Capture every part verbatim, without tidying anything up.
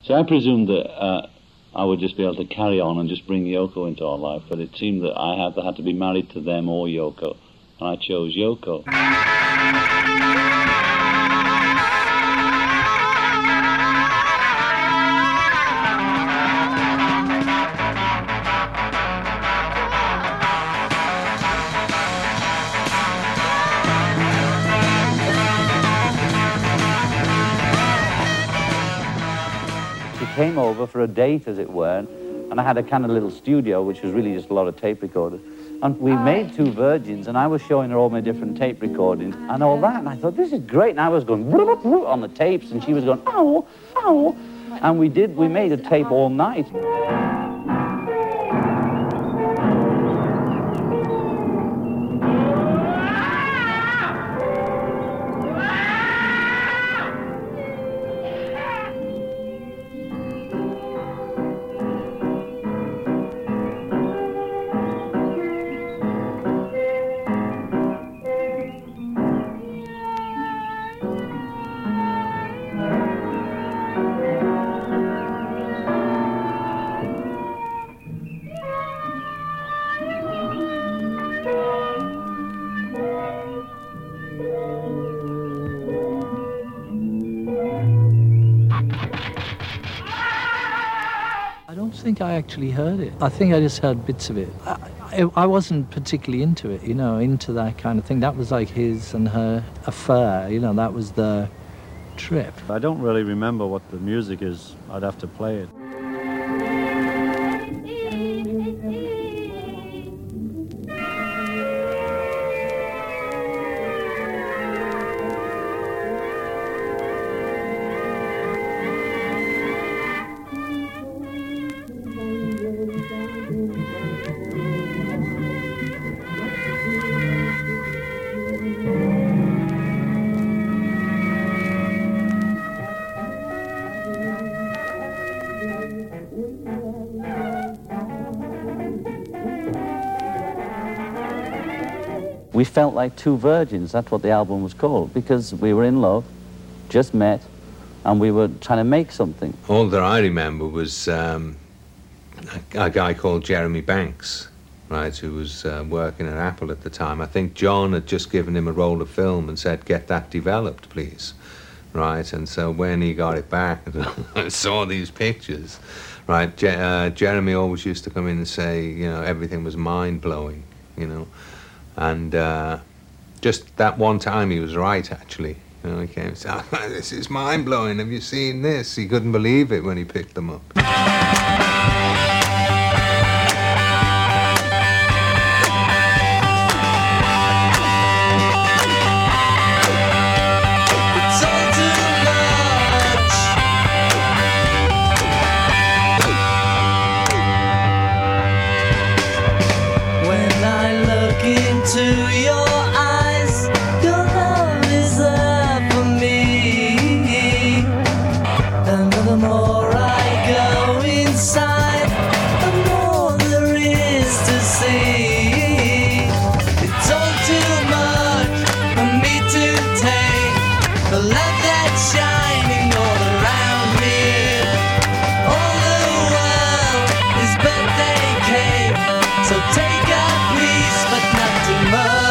So I presumed that uh, I would just be able to carry on and just bring Yoko into our life, but it seemed that I had, had to be married to them or Yoko, and I chose Yoko. Came over for a date, as it were, and I had a kind of little studio, which was really just a lot of tape recorders. And we made two virgins, and I was showing her all my different tape recordings and all that, and I thought, this is great. And I was going on the tapes, and she was going, ow, ow. And we did, we made a tape all night. I think I actually heard it. I think I just heard bits of it. I, I, I wasn't particularly into it, you know, into that kind of thing. That was like his and her affair, you know, that was the trip. I don't really remember what the music is. I'd have to play it. We felt like two virgins. That's what the album was called, because we were in love, just met, and we were trying to make something. All that I remember was um, a, a guy called Jeremy Banks, right, who was uh, working at Apple at the time. I think John had just given him a roll of film and said, get that developed, please, right? And so when he got it back and saw these pictures, right, Je- uh, Jeremy always used to come in and say, you know, everything was mind-blowing, you know. And uh, just that one time he was right, actually. You know, he came and said, oh, this is mind-blowing, have you seen this? He couldn't believe it when he picked them up. To your eyes, your love is there for me. And the more I go inside, the more there is to see. It's all too much for me to take, the love that's shining all around me. All the world is birthday cake, so take a piece, but not too much.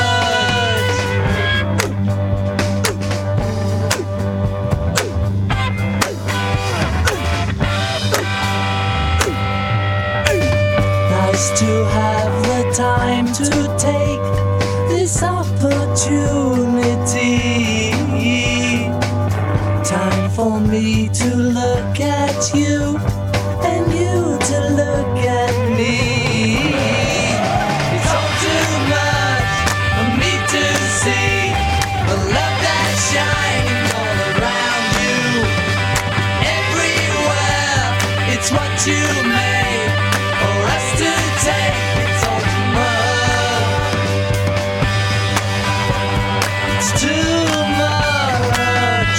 Nice to have the time to take this opportunity. Time for me to look at you and you to look at me. Shining all around you, everywhere. It's what you made for us to take. It's all too much. It's too much.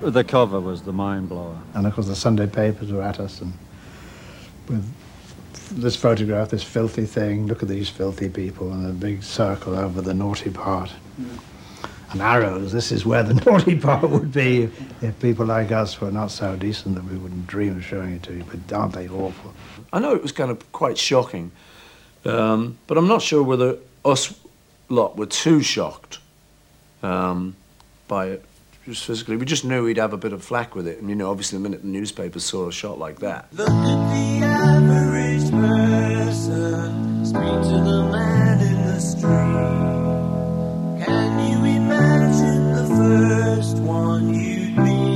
The cover was the mind blower. And of course the Sunday papers were at us, and with this photograph, this filthy thing, look at these filthy people, and a big circle over the naughty part. Mm. And arrows, this is where the naughty part would be if, if people like us were not so decent that we wouldn't dream of showing it to you, but aren't they awful? I know it was kind of quite shocking, um, but I'm not sure whether us lot were too shocked um, by it. Just physically, we just knew he'd have a bit of flack with it. And, you know, obviously the minute the newspapers saw a shot like that. Look at the average person, speak to the man in the street. Can you imagine the first one you'd meet?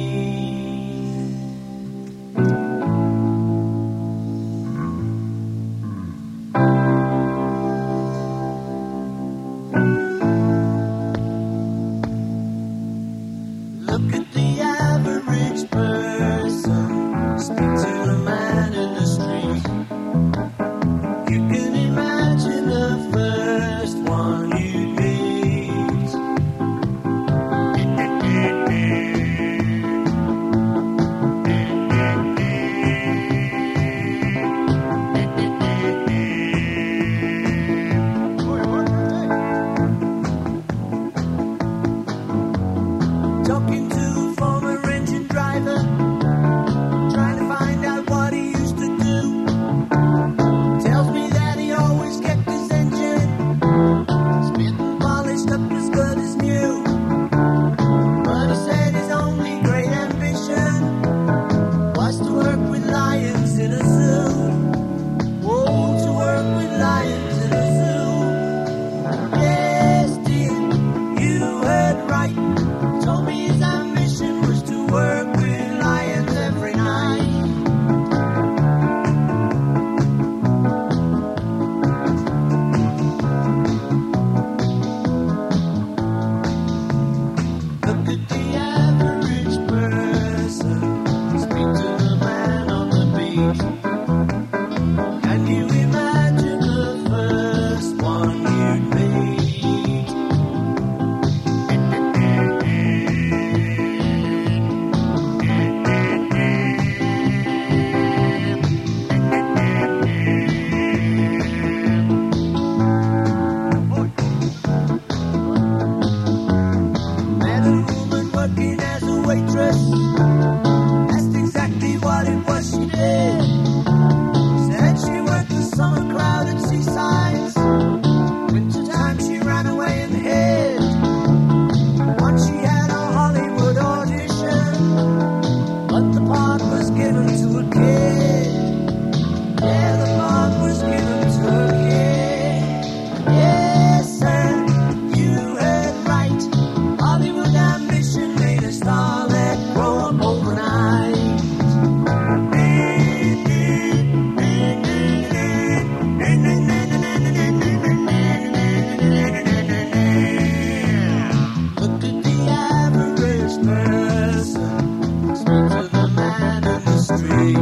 Look at the average person, speak to the man in the street. You can imagine the first one you'd meet. Talking to a former engine driver, trying to find out what he used to do. Tells me that he always kept his engine spit and polished up as good as new. But he said his only great ambition was to work with lions in a zoo. Whoa, to work with lions in a zoo. Yes, dear, you heard right. Told me his ambition was to work with lions every night. Look at the average person, speak to the man on the beach. Can you imagine the first one you'd meet? Met a woman working as a waitress. Asked exactly what it was she did. Said she worked the summer crowd at seasides. Winter time she ran away and hid. Once she had a Hollywood audition, but the part was given to a kid. Yeah, the part was given to a kid. Yes, sir, you heard right. Hollywood ambition made a starlet grow up overnight. Look at the average person, speak to the man in the street.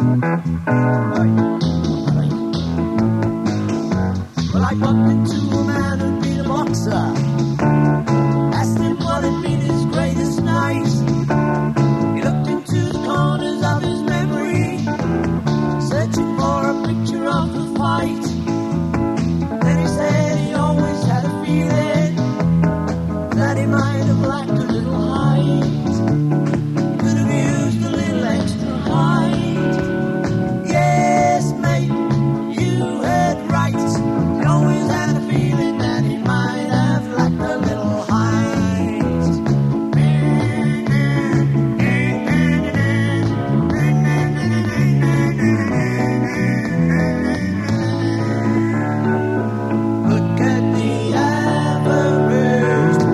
Well, I bumped into a man who'd been a boxer. Asked him what had been his greatest night. He looked into the corners of his memory, searching for a picture of the fight. Then he said he always had a feeling that he might have lacked a little height. Could have used a little extra height. Yes, mate, you heard right. He always had a feeling that he might have lacked a little height. Look at the average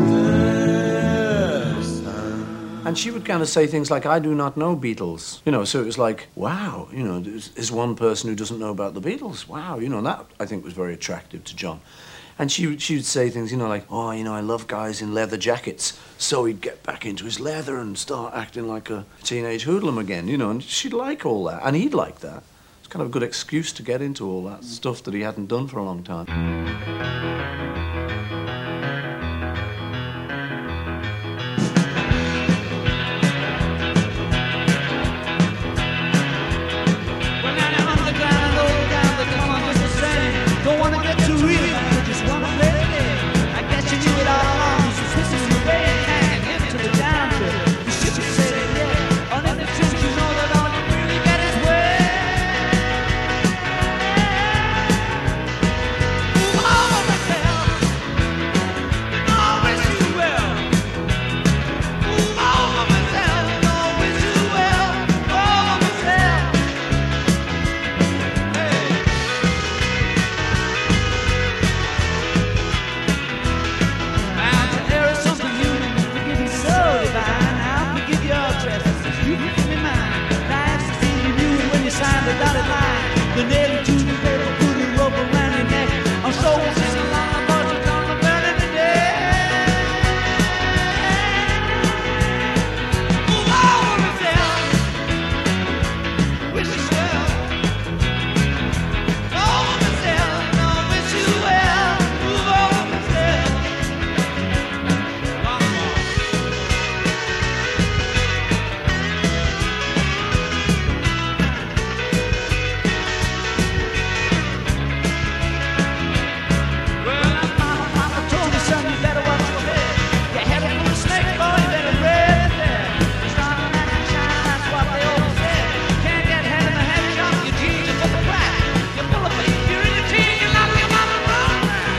person. And she would kind of say things like, I do not know Beatles. You know, so it was like, wow, you know, there's, there's one person who doesn't know about the Beatles. Wow, you know, and that I think was very attractive to John. And she, would- she would say things, you know, like, oh, you know, I love guys in leather jackets. So he'd get back into his leather and start acting like a teenage hoodlum again, you know, and she'd like all that. And he'd like that. It's kind of a good excuse to get into all that stuff that he hadn't done for a long time. real man who just wanna play the game. I guess you knew it all along. So twist it away and hang him to the down trip. You should just say that yeah. On in the truth, you know that all you really get is way. Move over myself. You know I wish you well. Move over myself. You know I wish you well. Move over myself. There is something human that forgive you so divine. I'll forgive your trespasses, you forgive me mine. Life's the thing you knew when you signed the dotted line. The nail you to the paper, put the rope around your neck. I'm so sing along, but you're gonna burn it today. Move over myself. Wish you well. Over myself, no, wish you well. Move over myself. Well, mama, mama told me, son, you better watch your head. You're headed for a snake, boy, you better read that. It's not an act and shine, that's what they always said. Can't get head in the head shop, your jeans are full of crack. You're full of beef, you're in your teeth, you love your mama wrong.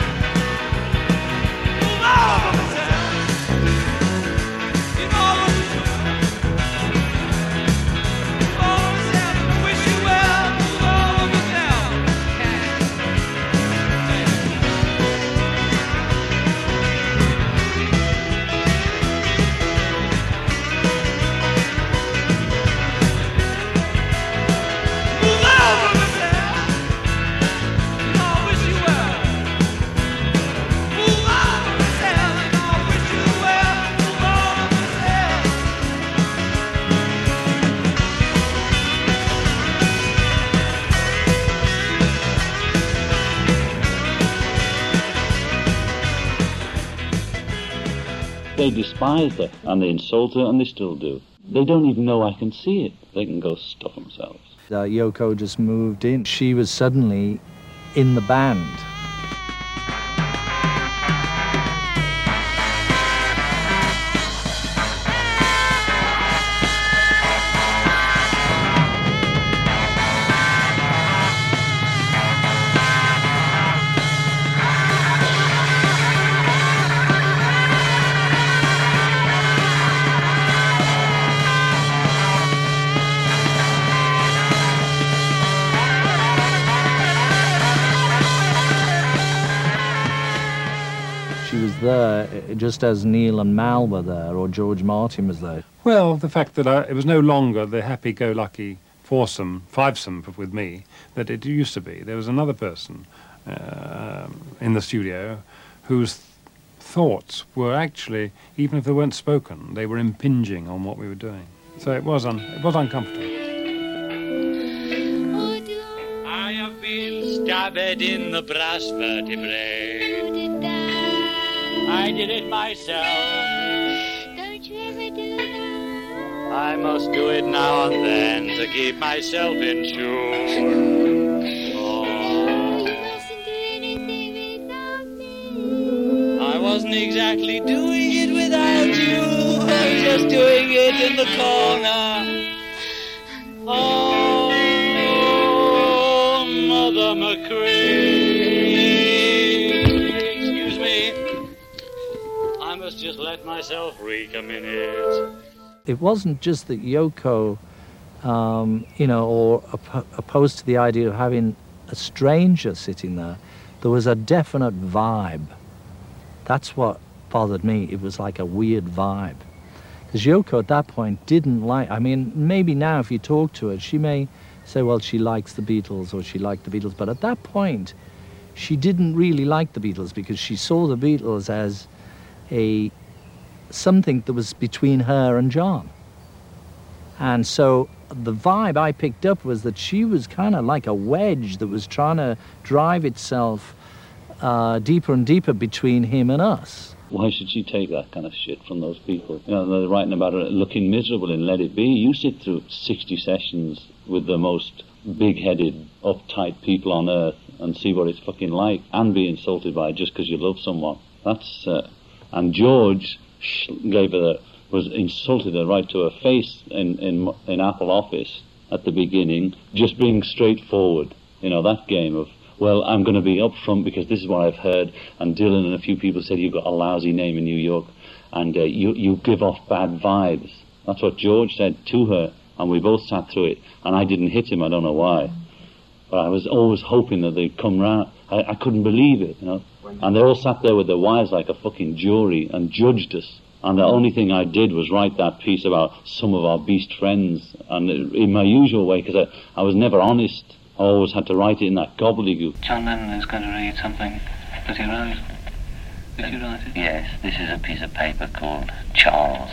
Move over myself. You know I wish you well. Move over myself, I wish you well. Move over myself. Move over myself. You know I wish you well. Move over myself. You know I wish you well. Move over myself. They despised her, and they insult her, and they still do. They don't even know I can see it. They can go stuff themselves. Uh, Yoko just moved in. She was suddenly in the band. She was there uh, just as Neil and Mal were there, or George Martin was there. Well, the fact that I, it was no longer the happy-go-lucky foursome, fivesome with me that it used to be. There was another person uh, in the studio whose th- thoughts were actually, even if they weren't spoken, they were impinging on what we were doing. So it was, un- it was uncomfortable. I have been stabbed in the brass vertebrae. I did it myself. Don't you ever do that? I must do it now and then to keep myself in tune. Oh. You mustn't do anything without me. I wasn't exactly doing it without you. I was just doing it in the corner. Oh, Mother McCree. Excuse me. I must just let myself reek a minute. It wasn't just that Yoko, um, you know, or op- opposed to the idea of having a stranger sitting there. There was a definite vibe. That's what bothered me. It was like a weird vibe. Because Yoko at that point didn't like, I mean, maybe now if you talk to her, she may say, well, she likes the Beatles or she liked the Beatles. But at that point, she didn't really like the Beatles because she saw the Beatles as a something that was between her and John. And so the vibe I picked up was that she was kind of like a wedge that was trying to drive itself uh, deeper and deeper between him and us. Why should she take that kind of shit from those people? You know, they're writing about her looking miserable in Let It Be. You sit through sixty sessions with the most big-headed, uptight people on earth, and see what it's fucking like, and be insulted by it just because you love someone. That's uh, and George sh- gave her the, was insulted her right to her face in, in in Apple office at the beginning, just being straightforward. You know, that game of, well, I'm going to be upfront because this is what I've heard, and Dylan and a few people said you've got a lousy name in New York, and uh, you you give off bad vibes. That's what George said to her, and we both sat through it, and I didn't hit him, I don't know why. But I was always hoping that they'd come round. I, I couldn't believe it, you know. And they all sat there with their wives like a fucking jury and judged us. And the only thing I did was write that piece about some of our beast friends, and in my usual way, because I, I was never honest. I always had to write it in that gobbledygook. John Lennon is going to read something that he wrote. Did you write it? Yes, this is a piece of paper called Charles.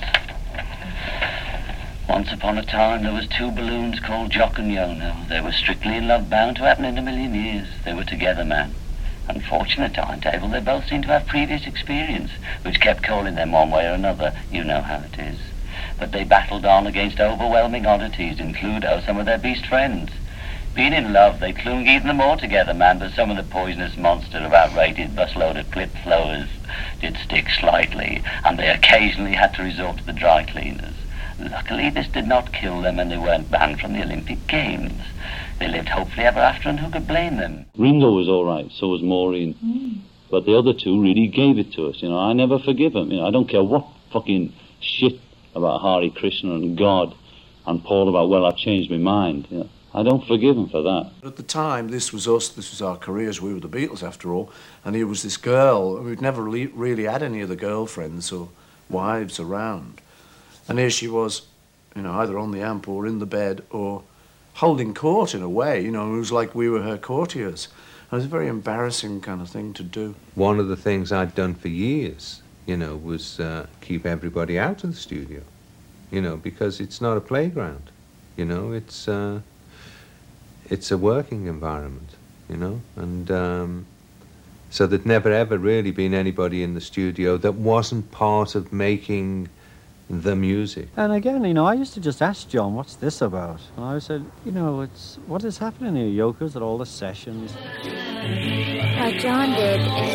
Once upon a time there was two balloons called Jock and Yono. They were strictly in love, bound to happen in a million years. They were together, man. Unfortunate timetable, they both seemed to have previous experience, which kept calling them one way or another. You know how it is. But they battled on against overwhelming oddities, includo some of their beast friends. Being in love, they clung even them all together, man, but some of the poisonous monster of outrated bus-loaded clip flowers did stick slightly, and they occasionally had to resort to the dry cleaners. Luckily, this did not kill them, and they weren't banned from the Olympic Games. They lived hopefully ever after, and who could blame them? Ringo was all right, so was Maureen. Mm. But the other two really gave it to us, you know. I never forgive them, you know. I don't care what fucking shit about Hare Krishna and God and Paul about, well, I've changed my mind, you know. I don't forgive him for that. At the time, this was us, this was our careers, we were the Beatles after all, and here was this girl who'd never really, really had any other girlfriends or wives around. And here she was, you know, either on the amp or in the bed or holding court in a way, you know. It was like we were her courtiers. It was a very embarrassing kind of thing to do. One of the things I'd done for years, you know, was uh, keep everybody out of the studio, you know, because it's not a playground, you know, it's uh, it's a working environment, you know, and um, so there'd never ever really been anybody in the studio that wasn't part of making the music. And again, you know, I used to just ask John, what's this about? And I said, you know, it's what is happening here, Yoko's at all the sessions. What John did in,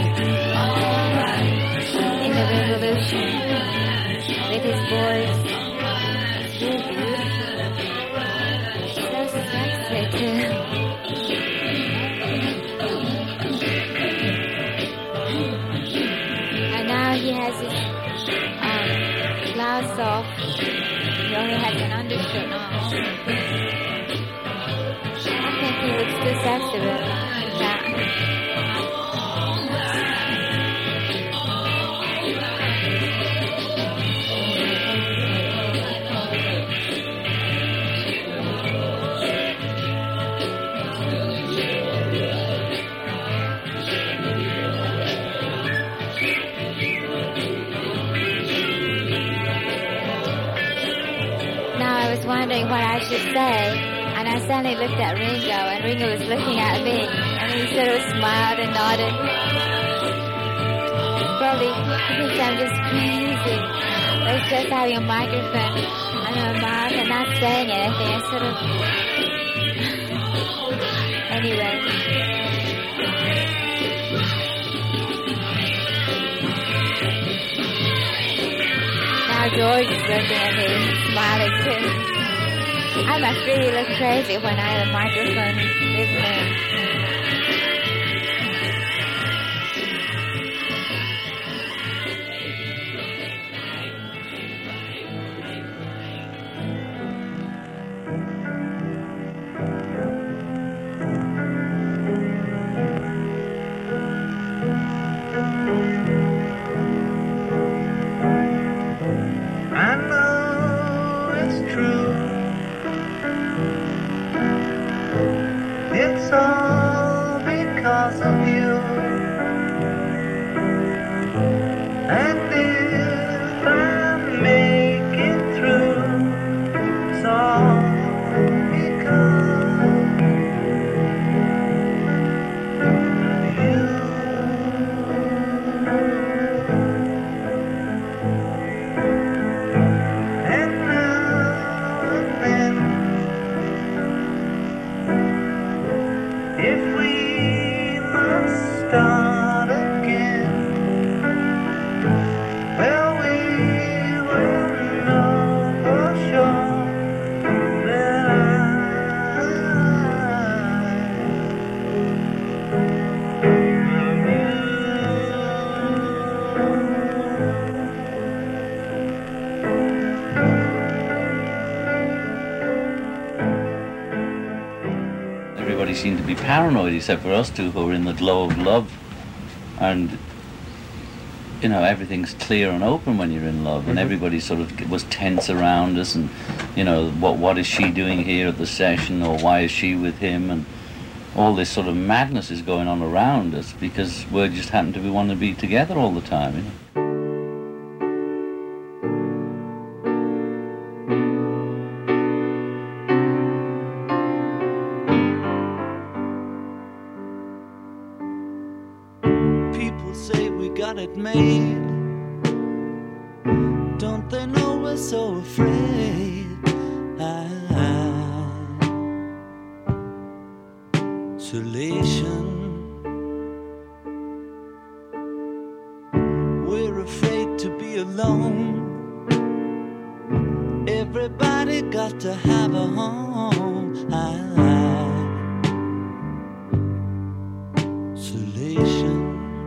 in the Revolution with his boys, it's really beautiful. So sexy too. And now he has his blouse off. He only has an undershirt on. I think he looks too sexy with that. Wondering what I should say, and I suddenly looked at Ringo, and Ringo was looking at me, and he sort of smiled and nodded. Probably he thinks I'm just crazy, but it's just having a microphone on my mouth and not saying anything. I sort of anyway. Now George is looking at me, smiling too. I must really look crazy when I have a microphone with me. It's all paranoid except for us two who are in the glow of love. And, you know, everything's clear and open when you're in love, and mm-hmm. everybody sort of was tense around us, and, you know, what what is she doing here at the session, or why is she with him, and all this sort of madness is going on around us because we just happen to be wanting to be together all the time, you know. It made. Don't they know we're so afraid? Ah, isolation. We're afraid to be alone. Everybody got to have a home. Ah, isolation.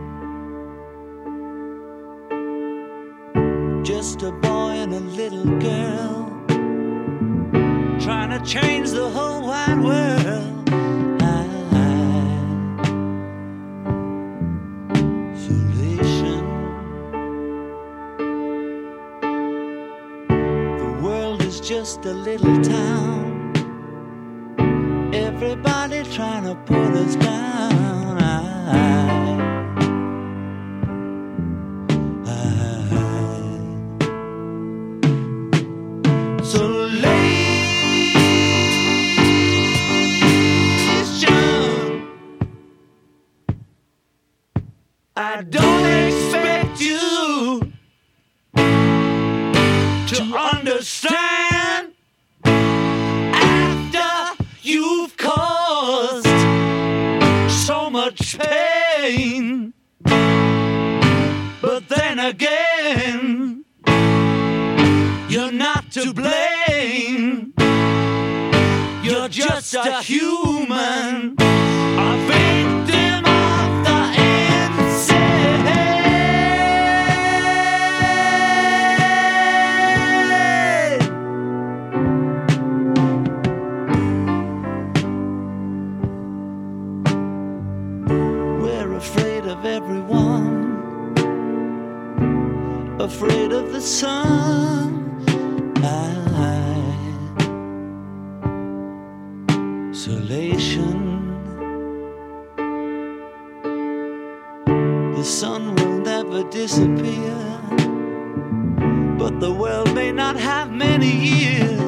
Just a boy and a little girl trying to change the whole wide world. Isolation. The world is just a little town. Everybody trying to put us down. I don't expect you to understand after you've caused so much pain. But then again, you're not to blame. You're just a human, a victim of the everyone, afraid of the sun. Isolation. The sun will never disappear, but the world may not have many years.